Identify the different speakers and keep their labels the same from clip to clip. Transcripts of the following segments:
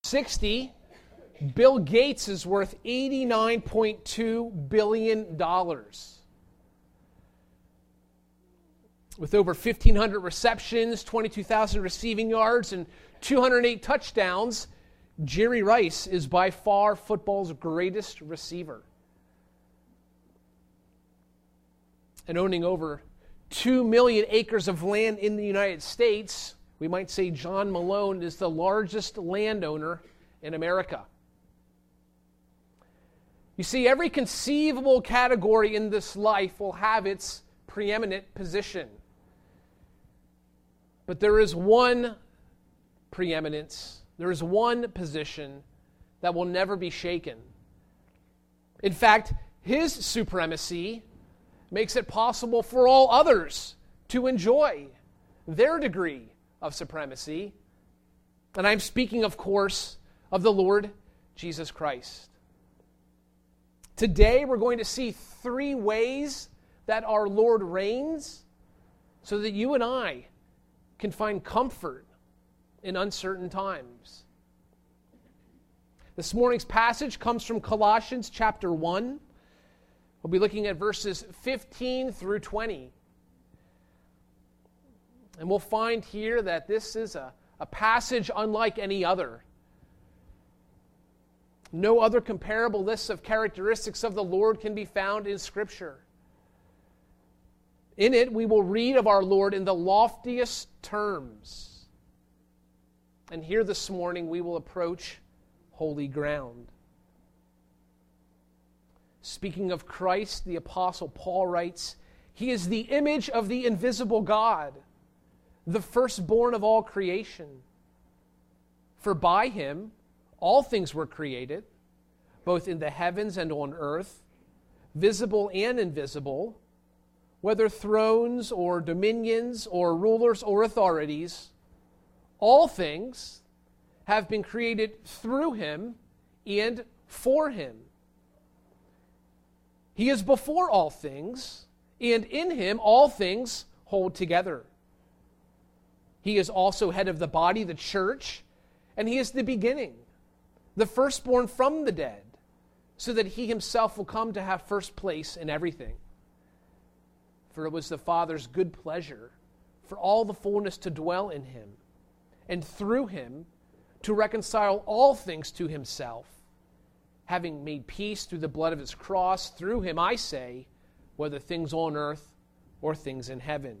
Speaker 1: 60, Bill Gates is worth $89.2 billion. With over 1,500 receptions, 22,000 receiving yards, and 208 touchdowns, Jerry Rice is by far football's greatest receiver. And owning over 2 million acres of land in the United States, we might say John Malone is the largest landowner in America. You see, every conceivable category in this life will have its preeminent position. But there is one preeminence, there is one position that will never be shaken. In fact, his supremacy makes it possible for all others to enjoy their degree of supremacy. And I'm speaking, of course, of the Lord Jesus Christ. Today, we're going to see 3 ways that our Lord reigns so that you and I can find comfort in uncertain times. This morning's passage comes from Colossians chapter 1. We'll be looking at verses 15 through 20. And we'll find here that this is a passage unlike any other. No other comparable lists of characteristics of the Lord can be found in Scripture. In it, we will read of our Lord in the loftiest terms. And here this morning, we will approach holy ground. Speaking of Christ, the Apostle Paul writes, "He is the image of the invisible God, the firstborn of all creation. For by him all things were created, both in the heavens and on earth, visible and invisible, whether thrones or dominions or rulers or authorities, all things have been created through him and for him. He is before all things, and in him all things hold together. He is also head of the body, the church, and he is the beginning, the firstborn from the dead, so that he himself will come to have first place in everything. For it was the Father's good pleasure for all the fullness to dwell in him, and through him to reconcile all things to himself, having made peace through the blood of his cross. Through him, I say, whether things on earth or things in heaven."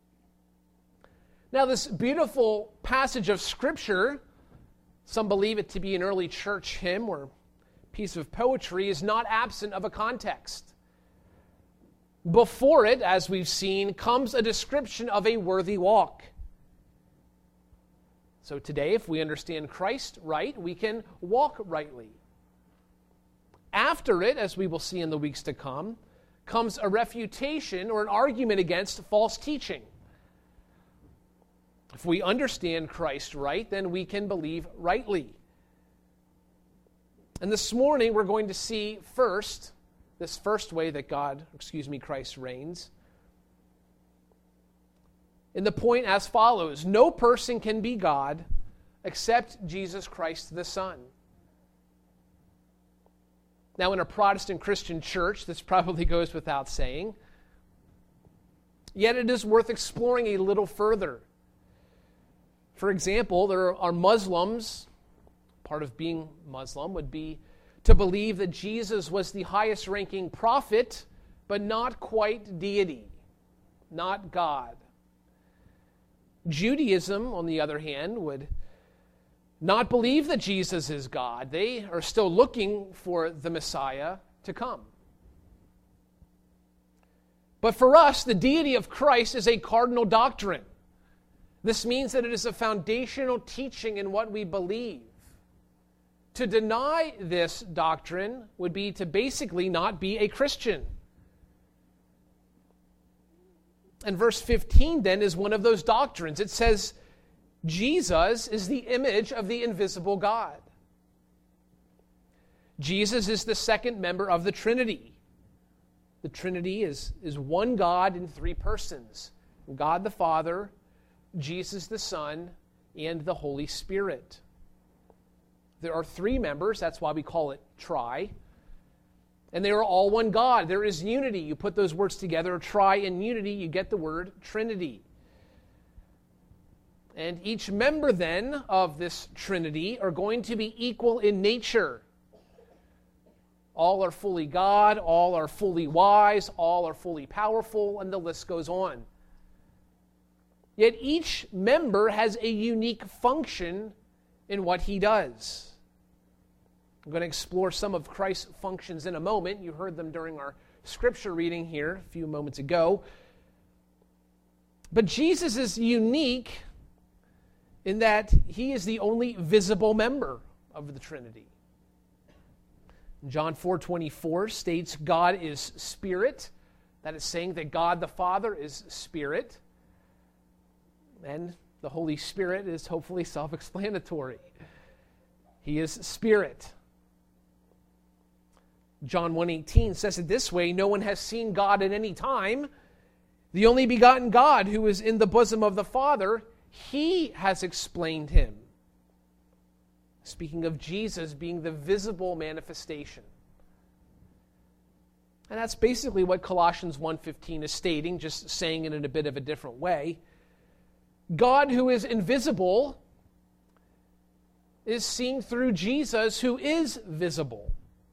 Speaker 1: Now, this beautiful passage of Scripture, some believe it to be an early church hymn or piece of poetry, is not absent of a context. Before it, as we've seen, comes a description of a worthy walk. So today, if we understand Christ right, we can walk rightly. After it, as we will see in the weeks to come, comes a refutation or an argument against false teaching. If we understand Christ right, then we can believe rightly. And this morning, we're going to see first, this first way that Christ reigns. In the point as follows: no person can be God except Jesus Christ the Son. Now, in a Protestant Christian church, this probably goes without saying. Yet it is worth exploring a little further. For example, there are Muslims. Part of being Muslim would be to believe that Jesus was the highest ranking prophet, but not quite deity, not God. Judaism, on the other hand, would not believe that Jesus is God. They are still looking for the Messiah to come. But for us, the deity of Christ is a cardinal doctrine. This means that it is a foundational teaching in what we believe. To deny this doctrine would be to basically not be a Christian. And verse 15 then is one of those doctrines. It says, Jesus is the image of the invisible God. Jesus is the second member of the Trinity. The Trinity is one God in 3 persons: God the Father, Jesus the Son, and the Holy Spirit. There are three members. That's why we call it tri. And they are all one God. There is unity. You put those words together, tri and unity, you get the word Trinity. And each member then of this Trinity are going to be equal in nature. All are fully God, all are fully wise, all are fully powerful, and the list goes on. Yet each member has a unique function in what he does. I'm going to explore some of Christ's functions in a moment. You heard them during our scripture reading here a few moments ago. But Jesus is unique in that he is the only visible member of the Trinity. John 4:24 states God is spirit. That is saying that God the Father is spirit. And the Holy Spirit is hopefully self-explanatory. He is spirit. John 1:18 says it this way, no one has seen God at any time. The only begotten God who is in the bosom of the Father, he has explained him. Speaking of Jesus being the visible manifestation. And that's basically what Colossians 1:15 is stating, just saying it in a bit of a different way. God who is invisible is seen through Jesus who is visible.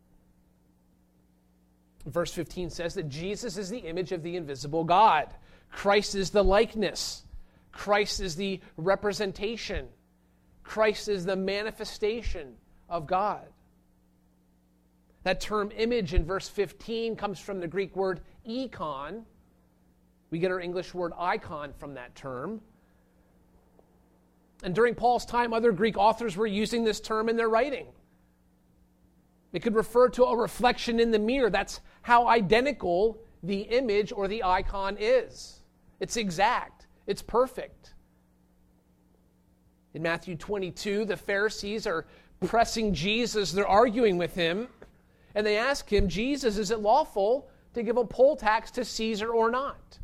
Speaker 1: Verse 15 says that Jesus is the image of the invisible God. Christ is the likeness. Christ is the representation. Christ is the manifestation of God. That term image in verse 15 comes from the Greek word ikon. We get our English word icon from that term. And during Paul's time, other Greek authors were using this term in their writing. It could refer to a reflection in the mirror. That's how identical the image or the icon is. It's exact. It's perfect. In Matthew 22, the Pharisees are pressing Jesus. They're arguing with him. And they ask him, Jesus, is it lawful to give a poll tax to Caesar or not?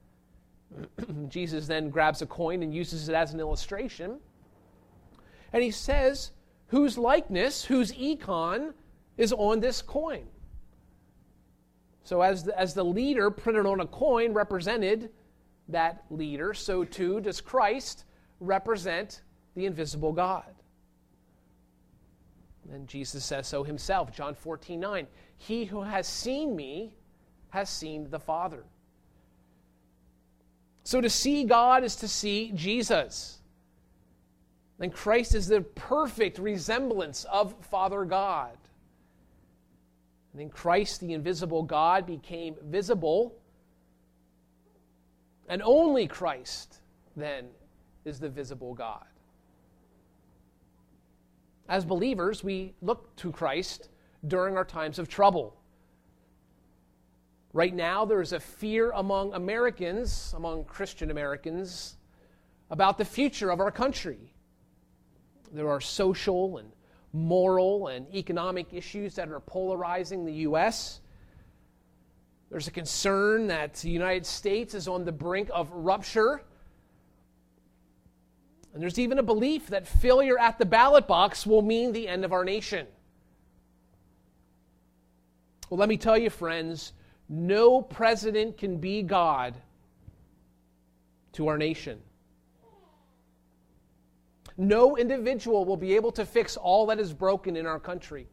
Speaker 1: Jesus then grabs a coin and uses it as an illustration. And he says, whose likeness, whose icon is on this coin? So as the leader printed on a coin represented that leader, so too does Christ represent the invisible God. And Jesus says so himself, John 14:9. He who has seen me has seen the Father. So to see God is to see Jesus. And Christ is the perfect resemblance of Father God. And in Christ, the invisible God became visible. And only Christ, then, is the visible God. As believers, we look to Christ during our times of trouble. Right now, there is a fear among Americans, among Christian Americans, about the future of our country. There are social and moral and economic issues that are polarizing the U.S. There's a concern that the United States is on the brink of rupture. And there's even a belief that failure at the ballot box will mean the end of our nation. Well, let me tell you, friends, no president can be God to our nation. No individual will be able to fix all that is broken in our country.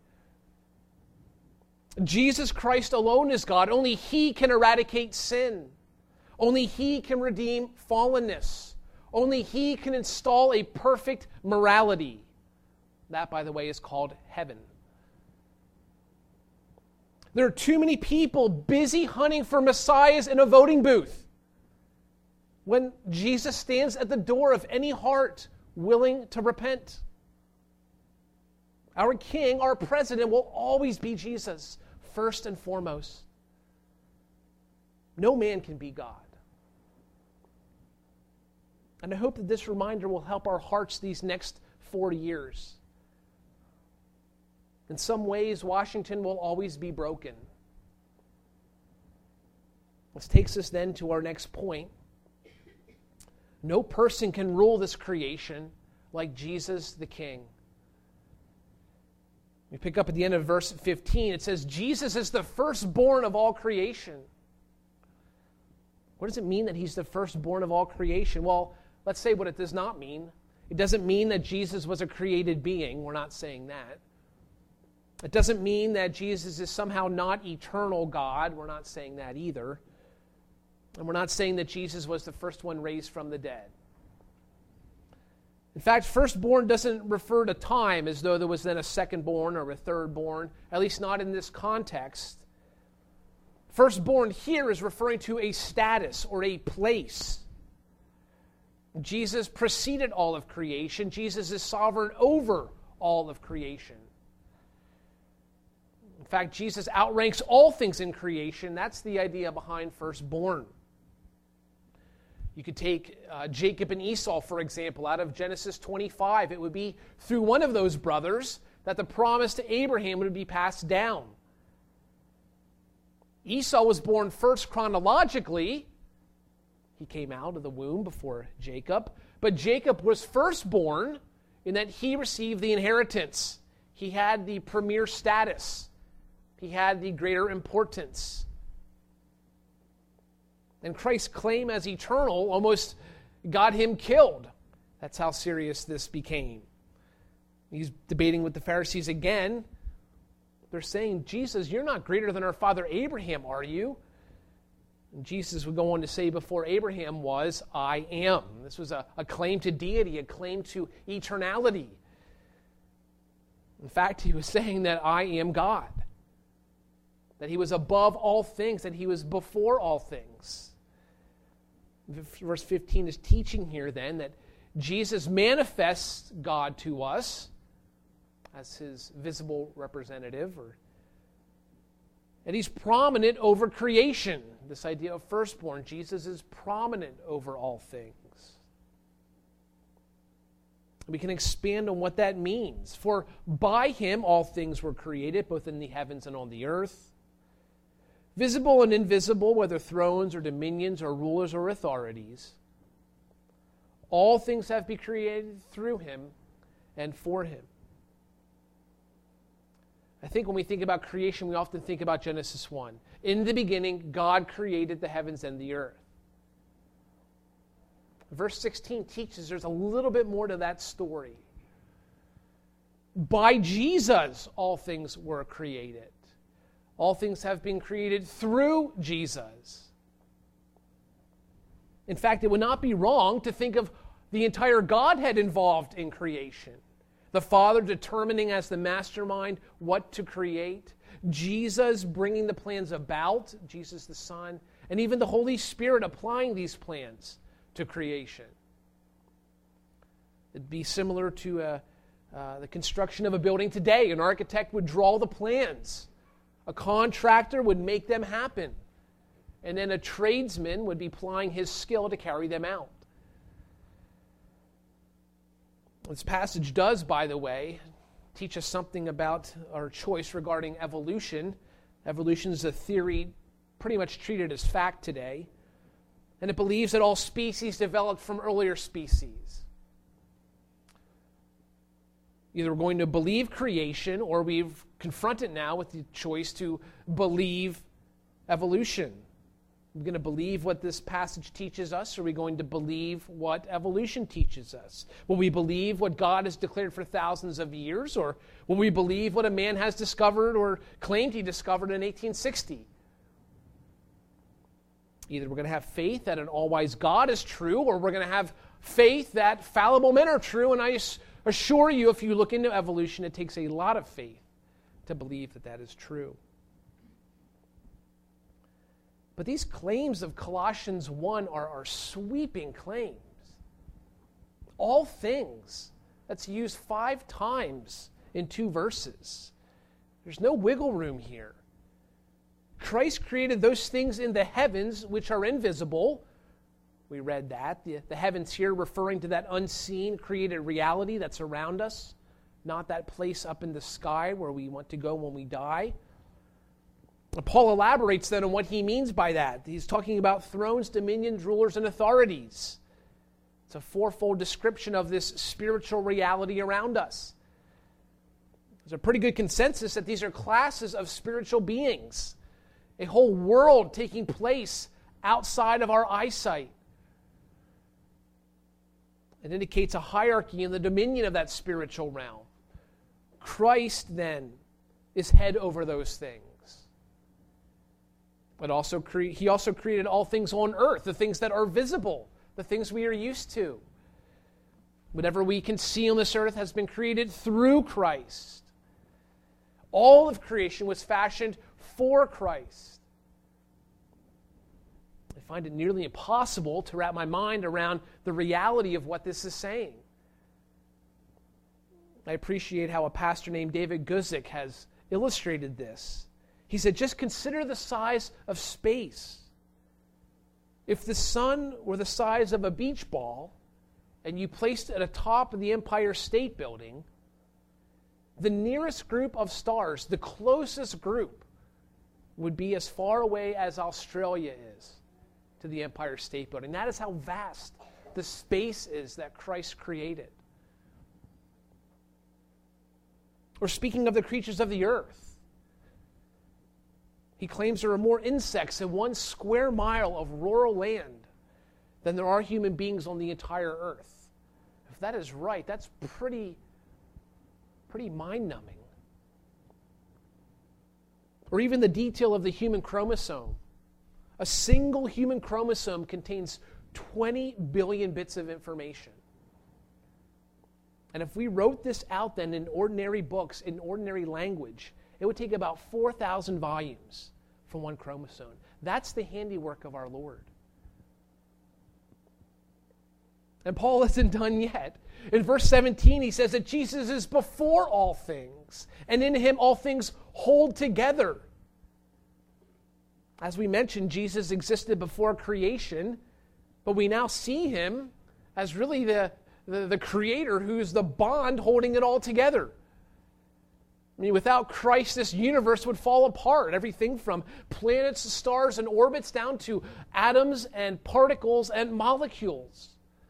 Speaker 1: Jesus Christ alone is God. Only He can eradicate sin. Only He can redeem fallenness. Only He can install a perfect morality. That, by the way, is called heaven. There are too many people busy hunting for messiahs in a voting booth when Jesus stands at the door of any heart willing to repent. Our King, our President, will always be Jesus, first and foremost. No man can be God. And I hope that this reminder will help our hearts these next 40 years. In some ways, Washington will always be broken. This takes us then to our next point. No person can rule this creation like Jesus the King. We pick up at the end of verse 15. It says, Jesus is the firstborn of all creation. What does it mean that he's the firstborn of all creation? Well, let's say what it does not mean. It doesn't mean that Jesus was a created being. We're not saying that. It doesn't mean that Jesus is somehow not eternal God. We're not saying that either. And we're not saying that Jesus was the first one raised from the dead. In fact, firstborn doesn't refer to time as though there was then a secondborn or a thirdborn, at least not in this context. Firstborn here is referring to a status or a place. Jesus preceded all of creation. Jesus is sovereign over all of creation. In fact, Jesus outranks all things in creation. That's the idea behind firstborn. You could take Jacob and Esau, for example, out of Genesis 25. It would be through one of those brothers that the promise to Abraham would be passed down. Esau was born first chronologically. He came out of the womb before Jacob. But Jacob was firstborn in that he received the inheritance. He had the premier status. He had the greater importance. And Christ's claim as eternal almost got him killed. That's how serious this became. He's debating with the Pharisees again. They're saying, Jesus, you're not greater than our father Abraham, are you? And Jesus would go on to say, before Abraham was, I am. This was a claim to deity, a claim to eternality. In fact, he was saying that I am God. That he was above all things, that he was before all things. Verse 15 is teaching here then that Jesus manifests God to us as his visible representative, and he's prominent over creation. This idea of firstborn, Jesus is prominent over all things. We can expand on what that means. For by him all things were created, both in the heavens and on the earth. Visible and invisible, whether thrones or dominions or rulers or authorities. All things have been created through him and for him. I think when we think about creation, we often think about Genesis 1. In the beginning, God created the heavens and the earth. Verse 16 teaches there's a little bit more to that story. By Jesus, all things were created. All things have been created through Jesus. In fact, it would not be wrong to think of the entire Godhead involved in creation. The Father determining as the mastermind what to create. Jesus bringing the plans about, Jesus the Son, and even the Holy Spirit applying these plans to creation. It'd be similar to the construction of a building today. An architect would draw the plans. A contractor would make them happen. And then a tradesman would be applying his skill to carry them out. This passage does, by the way, teach us something about our choice regarding evolution. Evolution is a theory pretty much treated as fact today. And it believes that all species developed from earlier species. Either we're going to believe creation, or we've confronted now with the choice to believe evolution. Are we going to believe what this passage teaches us, or are we going to believe what evolution teaches us? Will we believe what God has declared for thousands of years, or will we believe what a man has discovered or claimed he discovered in 1860? Either we're going to have faith that an all-wise God is true, or we're going to have faith that fallible men are true, and I assure you, if you look into evolution, it takes a lot of faith to believe that that is true. But these claims of Colossians 1 are sweeping claims. All things. That's used 5 times in 2 verses. There's no wiggle room here. Christ created those things in the heavens which are invisible. We read that. The heavens here referring to that unseen created reality that's around us, not that place up in the sky where we want to go when we die. Paul elaborates then on what he means by that. He's talking about thrones, dominions, rulers, and authorities. It's a fourfold description of this spiritual reality around us. There's a pretty good consensus that these are classes of spiritual beings, a whole world taking place outside of our eyesight. It indicates a hierarchy in the dominion of that spiritual realm. Christ, then, is head over those things. But he also created all things on earth, the things that are visible, the things we are used to. Whatever we can see on this earth has been created through Christ. All of creation was fashioned for Christ. I find it nearly impossible to wrap my mind around the reality of what this is saying. I appreciate how a pastor named David Guzik has illustrated this. He said, just consider the size of space. If the sun were the size of a beach ball and you placed it atop of the Empire State Building, the nearest group of stars, the closest group, would be as far away as Australia is to the Empire State Building. That is how vast the space is that Christ created. Or speaking of the creatures of the earth, he claims there are more insects in 1 square mile of rural land than there are human beings on the entire earth. If that is right, that's pretty mind-numbing. Or even the detail of the human chromosome. A single human chromosome contains 20 billion bits of information. And if we wrote this out then in ordinary books, in ordinary language, it would take about 4,000 volumes for 1 chromosome. That's the handiwork of our Lord. And Paul isn't done yet. In verse 17, he says that Jesus is before all things, and in him all things hold together. As we mentioned, Jesus existed before creation, but we now see him as really the creator who's the bond holding it all together. I mean, without Christ, this universe would fall apart. Everything from planets, stars, and orbits down to atoms and particles and molecules.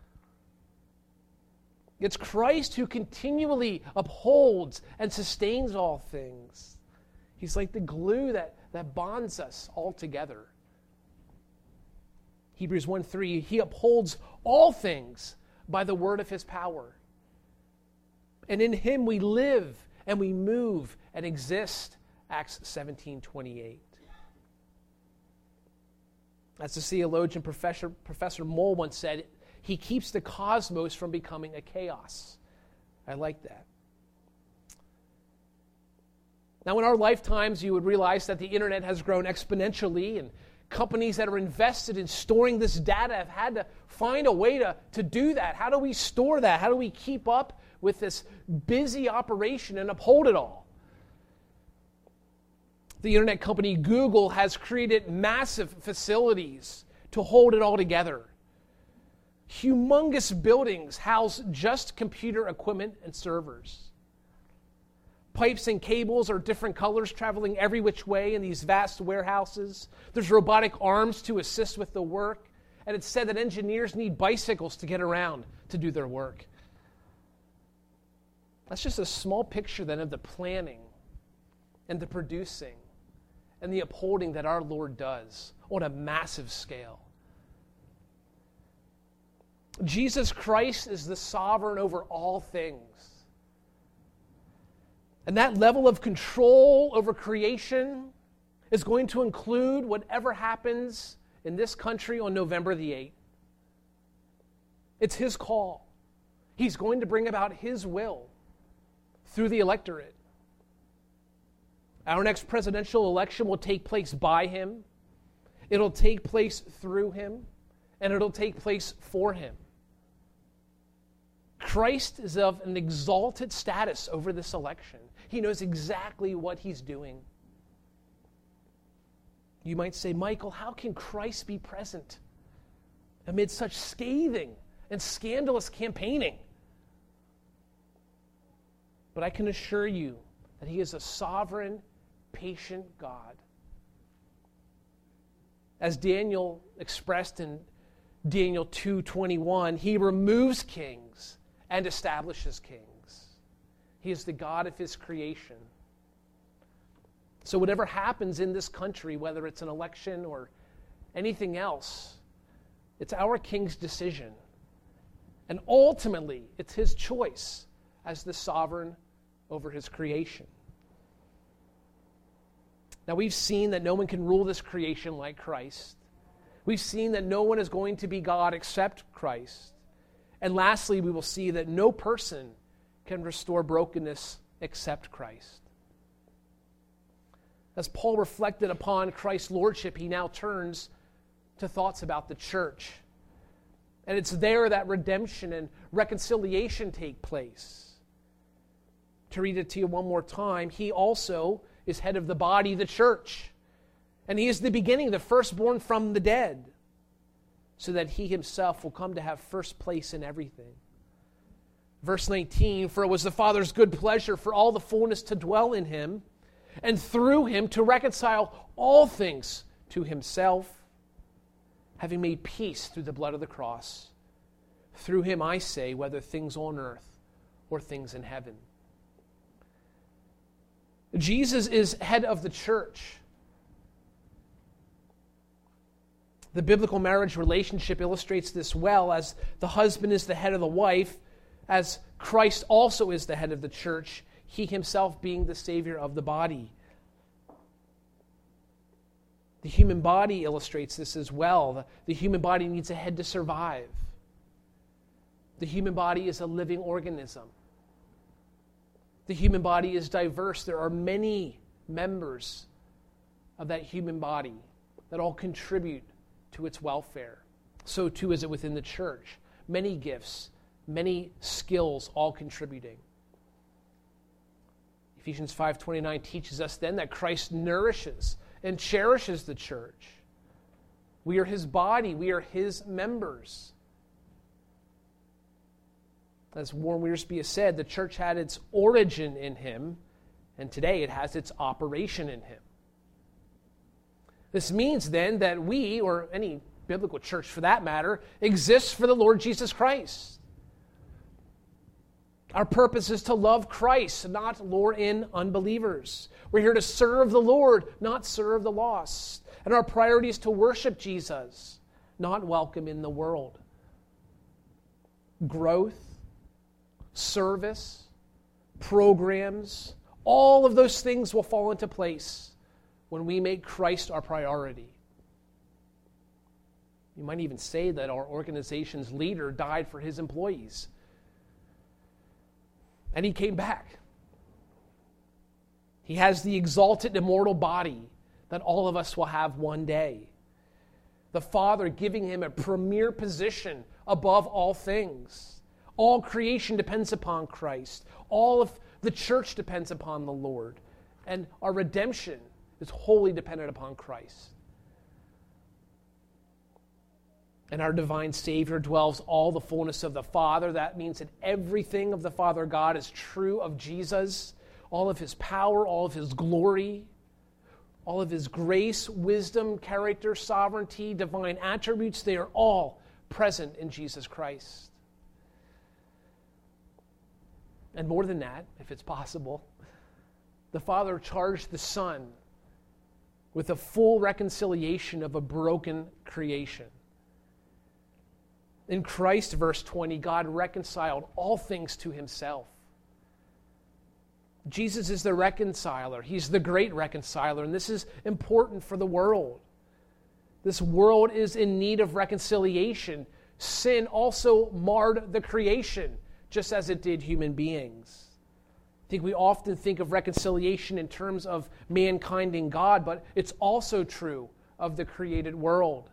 Speaker 1: It's Christ who continually upholds and sustains all things. He's like the glue that bonds us all together. Hebrews 1:3, he upholds all things by the word of his power. And in him we live and we move and exist. Acts 17:28. As the theologian Professor Moll once said, he keeps the cosmos from becoming a chaos. I like that. Now, in our lifetimes, you would realize that the internet has grown exponentially, and companies that are invested in storing this data have had to find a way to do that. How do we store that? How do we keep up with this busy operation and uphold it all? The internet company Google has created massive facilities to hold it all together. Humongous buildings house just computer equipment and servers. Pipes and cables are different colors traveling every which way in these vast warehouses. There's robotic arms to assist with the work. And it's said that engineers need bicycles to get around to do their work. That's just a small picture then of the planning and the producing and the upholding that our Lord does on a massive scale. Jesus Christ is the sovereign over all things. And that level of control over creation is going to include whatever happens in this country on November the 8th. It's his call. He's going to bring about his will through the electorate. Our next presidential election will take place by him. It'll take place through him. And it'll take place for him. Christ is of an exalted status over this election. He knows exactly what he's doing. You might say, Michael, how can Christ be present amid such scathing and scandalous campaigning? But I can assure you that he is a sovereign, patient God. As Daniel expressed in Daniel 2:21, he removes kings and establishes kings. He is the God of his creation. So whatever happens in this country, whether it's an election or anything else, it's our King's decision. And ultimately, it's his choice as the sovereign over his creation. Now, we've seen that no one can rule this creation like Christ. We've seen that no one is going to be God except Christ. And lastly, we will see that no person can restore brokenness except Christ. As Paul reflected upon Christ's lordship, he now turns to thoughts about the church. And it's there that redemption and reconciliation take place. To read it to you one more time, he also is head of the body, the church. And he is the beginning, the firstborn from the dead, so that he himself will come to have first place in everything. Verse 19, for it was the Father's good pleasure for all the fullness to dwell in him, and through him to reconcile all things to himself, having made peace through the blood of the cross. Through him, I say, whether things on earth or things in heaven. Jesus is head of the church. The biblical marriage relationship illustrates this well, as the husband is the head of the wife, as Christ also is the head of the church, he himself being the Savior of the body. The human body illustrates this as well. The human body needs a head to survive. The human body is a living organism. The human body is diverse. There are many members of that human body that all contribute to its welfare. So too is it within the church. Many gifts, many skills, all contributing. Ephesians 5:29 teaches us then that Christ nourishes and cherishes the church. We are his body. We are his members. As Warren Wiersbe has said, the church had its origin in him, and today it has its operation in him. This means then that we, or any biblical church for that matter, exists for the Lord Jesus Christ. Our purpose is to love Christ, not lure in unbelievers. We're here to serve the Lord, not serve the lost. And our priority is to worship Jesus, not welcome in the world. Growth, service, programs, all of those things will fall into place when we make Christ our priority. You might even say that our organization's leader died for his employees. And he came back. He has the exalted immortal body that all of us will have one day. The Father giving him a premier position above all things. All creation depends upon Christ. All of the church depends upon the Lord. And our redemption is wholly dependent upon Christ. And our divine Savior dwells all the fullness of the Father. That means that everything of the Father God is true of Jesus. All of his power, all of his glory, all of his grace, wisdom, character, sovereignty, divine attributes, they are all present in Jesus Christ. And more than that, if it's possible, the Father charged the Son with a full reconciliation of a broken creation. In Christ, verse 20, God reconciled all things to himself. Jesus is the reconciler. He's the great reconciler, and this is important for the world. This world is in need of reconciliation. Sin also marred the creation, just as it did human beings. I think we often think of reconciliation in terms of mankind and God, but it's also true of the created world.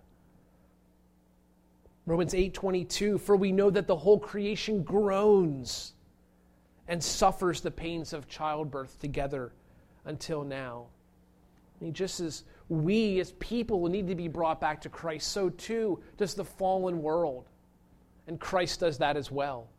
Speaker 1: Romans 8:22, for we know that the whole creation groans and suffers the pains of childbirth together until now. I mean, just as we as people need to be brought back to Christ, so too does the fallen world. And Christ does that as well.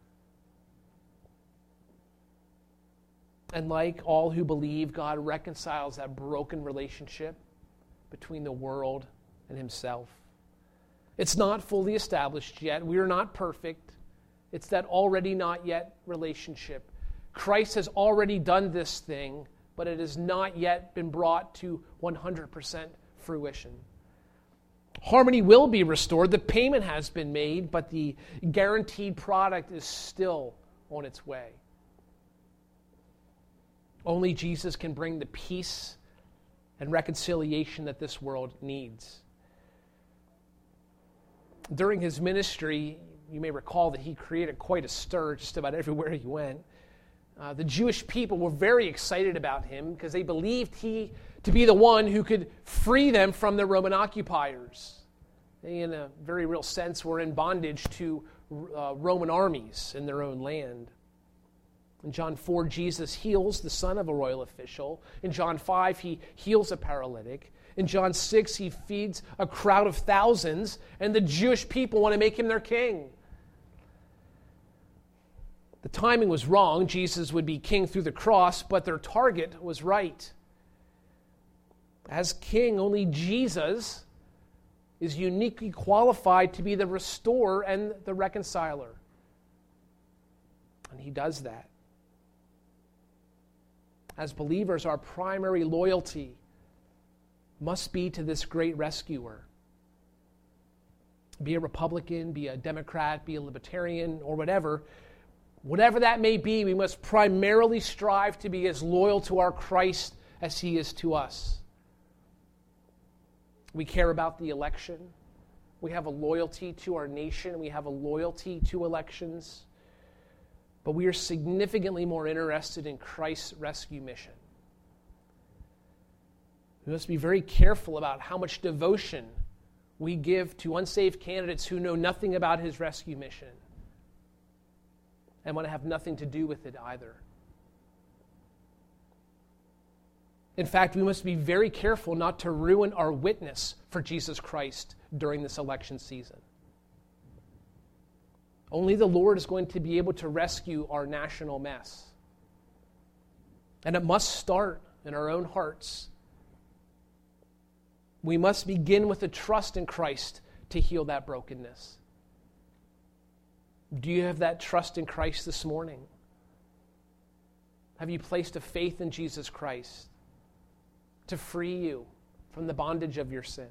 Speaker 1: And like all who believe, God reconciles that broken relationship between the world and himself. It's not fully established yet. We are not perfect. It's that already not yet relationship. Christ has already done this thing, but it has not yet been brought to 100% fruition. Harmony will be restored. The payment has been made, but the guaranteed product is still on its way. Only Jesus can bring the peace and reconciliation that this world needs. During his ministry, you may recall that he created quite a stir just about everywhere he went. The Jewish people were very excited about him because they believed he to be the one who could free them from the Roman occupiers. They, in a very real sense, were in bondage to Roman armies in their own land. In John 4, Jesus heals the son of a royal official. In John 5, he heals a paralytic. In John 6, he feeds a crowd of thousands, and the Jewish people want to make him their king. The timing was wrong. Jesus would be king through the cross, but their target was right. As king, only Jesus is uniquely qualified to be the restorer and the reconciler. And he does that. As believers, our primary loyalty must be to this great rescuer. Be a Republican, be a Democrat, be a Libertarian, or whatever that may be, we must primarily strive to be as loyal to our Christ as he is to us. We care about the election. We have a loyalty to our nation. We have a loyalty to elections. But we are significantly more interested in Christ's rescue mission. We must be very careful about how much devotion we give to unsaved candidates who know nothing about his rescue mission and want to have nothing to do with it either. In fact, we must be very careful not to ruin our witness for Jesus Christ during this election season. Only the Lord is going to be able to rescue our national mess. And it must start in our own hearts. We must begin with a trust in Christ to heal that brokenness. Do you have that trust in Christ this morning? Have you placed a faith in Jesus Christ to free you from the bondage of your sin?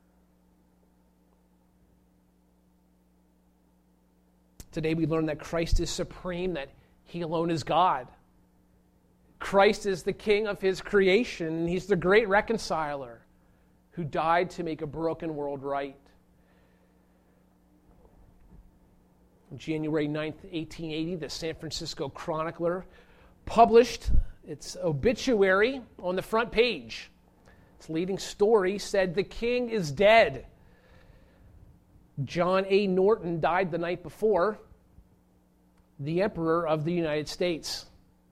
Speaker 1: Today we learn that Christ is supreme, that he alone is God. Christ is the king of his creation, and he's the great reconciler who died to make a broken world right. On January 9th, 1880, the San Francisco Chronicler published its obituary on the front page. Its leading story said, "The king is dead. John A. Norton died the night before, the Emperor of the United States."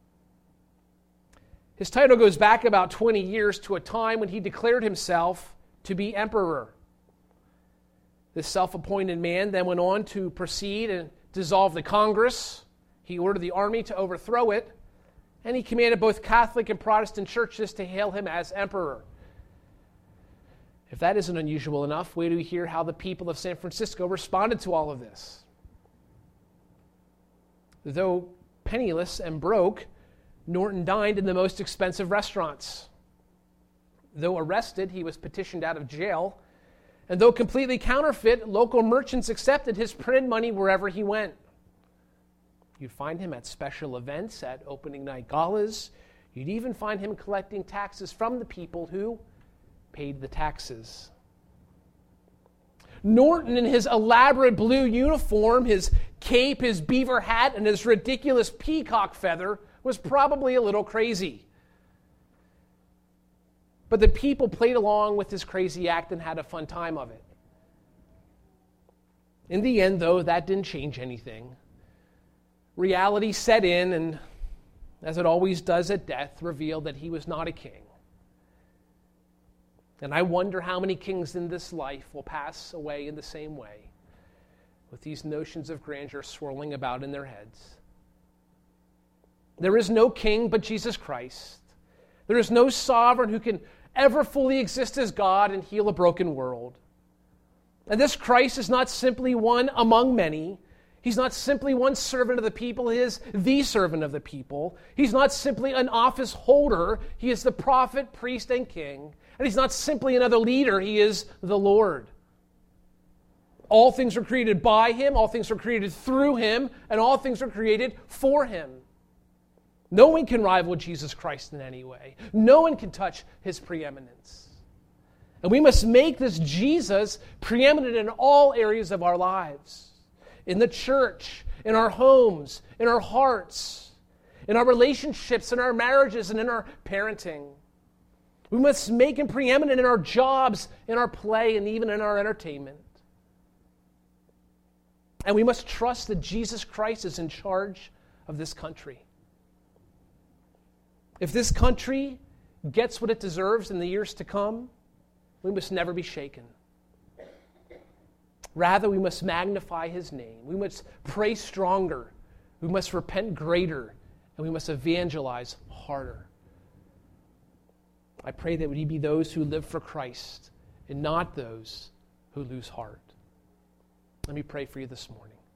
Speaker 1: His title goes back about 20 years to a time when he declared himself to be emperor. This self-appointed man then went on to proceed and dissolve the Congress. He ordered the army to overthrow it, and he commanded both Catholic and Protestant churches to hail him as emperor. If that isn't unusual enough, wait till you hear how the people of San Francisco responded to all of this. Though penniless and broke, Norton dined in the most expensive restaurants. Though arrested, he was petitioned out of jail. And though completely counterfeit, local merchants accepted his printed money wherever he went. You'd find him at special events, at opening night galas. You'd even find him collecting taxes from the people who paid the taxes. Norton, in his elaborate blue uniform, his cape, his beaver hat, and his ridiculous peacock feather, was probably a little crazy. But the people played along with his crazy act and had a fun time of it. In the end, though, that didn't change anything. Reality set in, and as it always does at death, revealed that he was not a king. And I wonder how many kings in this life will pass away in the same way, with these notions of grandeur swirling about in their heads. There is no king but Jesus Christ. There is no sovereign who can ever fully exist as God and heal a broken world. And this Christ is not simply one among many. He's not simply one servant of the people. He is the servant of the people. He's not simply an office holder. He is the prophet, priest, and king. And he's not simply another leader. He is the Lord. All things were created by him. All things were created through him. And all things were created for him. No one can rival Jesus Christ in any way. No one can touch his preeminence. And we must make this Jesus preeminent in all areas of our lives. In the church, in our homes, in our hearts, in our relationships, in our marriages, and in our parenting. We must make him preeminent in our jobs, in our play, and even in our entertainment. And we must trust that Jesus Christ is in charge of this country. If this country gets what it deserves in the years to come, we must never be shaken. Rather, we must magnify his name. We must pray stronger. We must repent greater. And we must evangelize harder. I pray that we be those who live for Christ and not those who lose heart. Let me pray for you this morning.